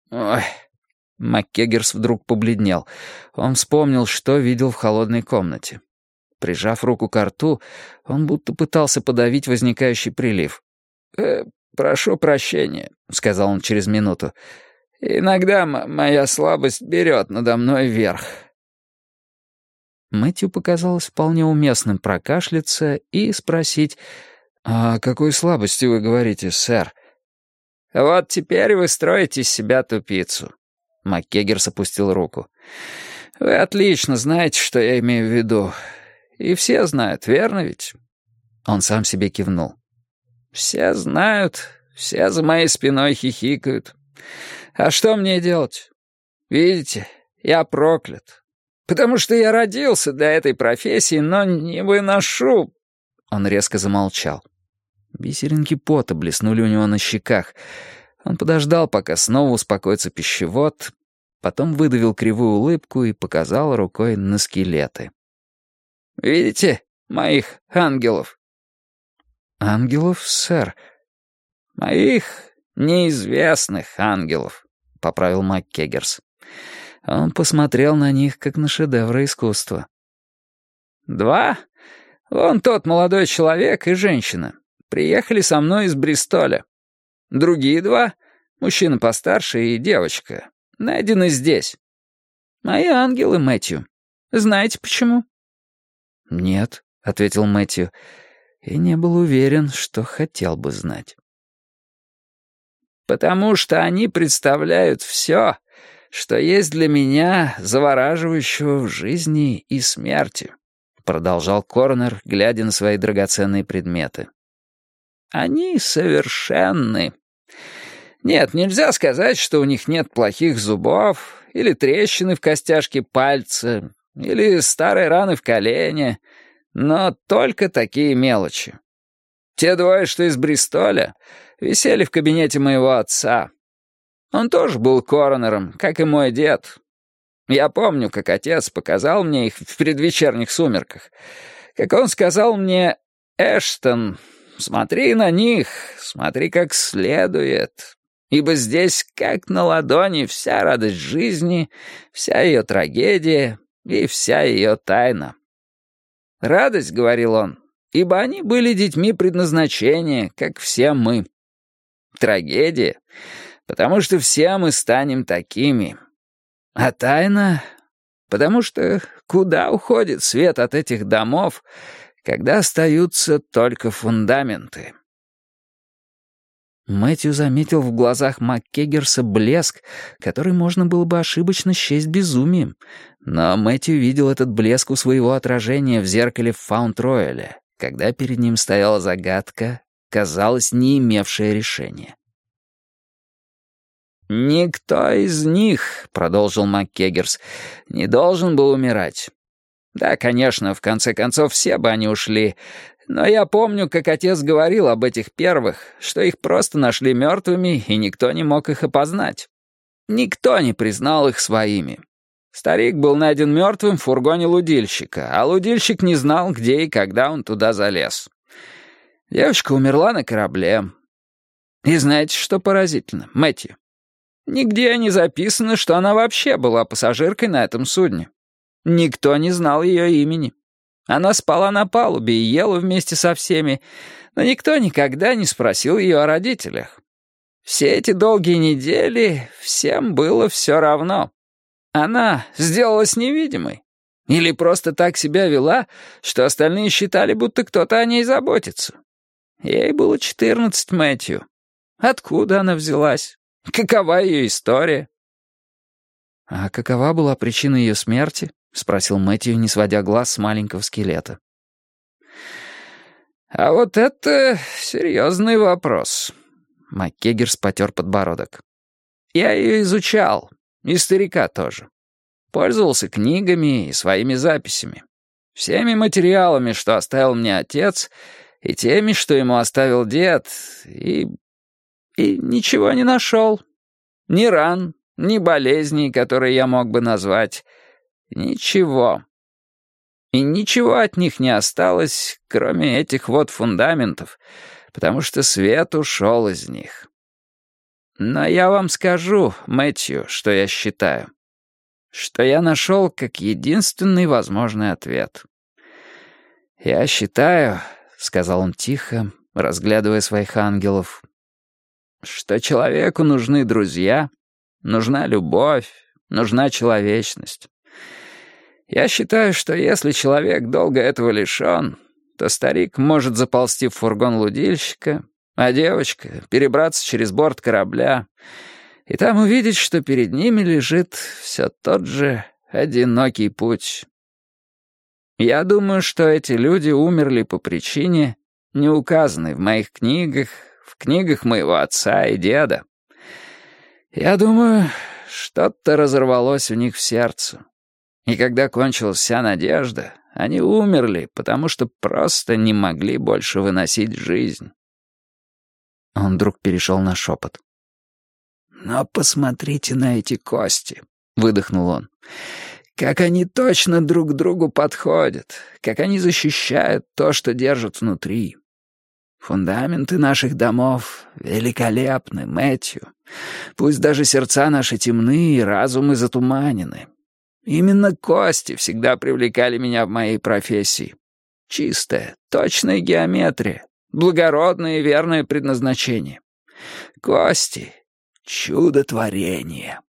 Ой. МакКеггерс вдруг побледнел. Он вспомнил, что видел в холодной комнате. Прижав руку ко рту, он будто пытался подавить возникающий прилив. «Прошу прощения», — сказал он через минуту. «Иногда моя слабость берет надо мной верх». Мэтью показалось вполне уместным прокашляться и спросить: «О какой слабости вы говорите, сэр?» «Вот теперь вы строите из себя тупицу». МакКеггерс опустил руку. «Вы отлично знаете, что я имею в виду. И все знают, верно ведь?» Он сам себе кивнул. «Все знают, все за моей спиной хихикают. А что мне делать? Видите, я проклят. Потому что я родился для этой профессии, но не выношу...» Он резко замолчал. Бисеринки пота блеснули у него на щеках. Он подождал, пока снова успокоится пищевод, потом выдавил кривую улыбку и показал рукой на скелеты. «Видите моих ангелов?» «Ангелов, сэр?» «Моих неизвестных ангелов», — поправил МакКеггерс. Он посмотрел на них, как на шедевры искусства. «Два? Вон тот молодой человек и женщина. Приехали со мной из Бристоля. Другие два, мужчина постарше и девочка, найдены здесь. Мои ангелы, Мэтью. Знаете почему?» «Нет», — ответил Мэтью, и не был уверен, что хотел бы знать. «Потому что они представляют все, что есть для меня завораживающего в жизни и смерти», — продолжал коронер, глядя на свои драгоценные предметы. «Они совершенны. Нет, нельзя сказать, что у них нет плохих зубов, или трещины в костяшке пальца, или старые раны в колене, но только такие мелочи. Те двое, что из Бристоля, висели в кабинете моего отца. Он тоже был коронером, как и мой дед. Я помню, как отец показал мне их в предвечерних сумерках. Как он сказал мне: «Эштон, смотри на них, смотри как следует, ибо здесь, как на ладони, вся радость жизни, вся ее трагедия и вся ее тайна». «Радость», — говорил он, — «ибо они были детьми предназначения, как все мы. Трагедия, потому что все мы станем такими. А тайна, потому что куда уходит свет от этих домов, когда остаются только фундаменты?» Мэтью заметил в глазах МакКеггерса блеск, который можно было бы ошибочно счесть безумием, но Мэтью видел этот блеск у своего отражения в зеркале в Фаунд-Рояле, когда перед ним стояла загадка, казалось, не имевшая решения. «Никто из них, — продолжил МакКеггерс, — не должен был умирать. Да, конечно, в конце концов, все бы они ушли, но я помню, как отец говорил об этих первых, что их просто нашли мертвыми, и никто не мог их опознать. Никто не признал их своими. Старик был найден мертвым в фургоне лудильщика, а лудильщик не знал, где и когда он туда залез. Девочка умерла на корабле. И знаете, что поразительно, Мэтью? Нигде не записано, что она вообще была пассажиркой на этом судне. Никто не знал ее имени. Она спала на палубе и ела вместе со всеми, но никто никогда не спросил ее о родителях. Все эти долгие недели всем было все равно. Она сделалась невидимой. Или просто так себя вела, что остальные считали, будто кто-то о ней заботится. Ей было 14, Мэтью. Откуда она взялась? Какова ее история?» «А какова была причина ее смерти?» — спросил Мэтью, не сводя глаз с маленького скелета. «А вот это серьезный вопрос». МакКеггерс потер подбородок. «Я ее изучал, и старика тоже. Пользовался книгами и своими записями. Всеми материалами, что оставил мне отец, и теми, что ему оставил дед, и ничего не нашел. Ни ран, ни болезней, которые я мог бы назвать. Ничего. И ничего от них не осталось, кроме этих вот фундаментов, потому что свет ушел из них. Но я вам скажу, Мэтью, что я считаю. Что я нашел как единственный возможный ответ. «Я считаю», — сказал он тихо, разглядывая своих ангелов, «что человеку нужны друзья, нужна любовь, нужна человечность. Я считаю, что если человек долго этого лишен, то старик может заползти в фургон лудильщика, а девочка — перебраться через борт корабля и там увидеть, что перед ними лежит все тот же одинокий путь. Я думаю, что эти люди умерли по причине, не указанной в моих книгах, в книгах моего отца и деда. Я думаю, что-то разорвалось у них в сердце. И когда кончилась вся надежда, они умерли, потому что просто не могли больше выносить жизнь». Он вдруг перешел на шепот. «Но посмотрите на эти кости», — выдохнул он. «Как они точно друг к другу подходят, как они защищают то, что держат внутри. Фундаменты наших домов великолепны, Мэтью. Пусть даже сердца наши темны и разумы затуманены. Именно кости всегда привлекали меня в моей профессии. Чистая, точная геометрия, благородное и верное предназначение. Кости — чудотворение».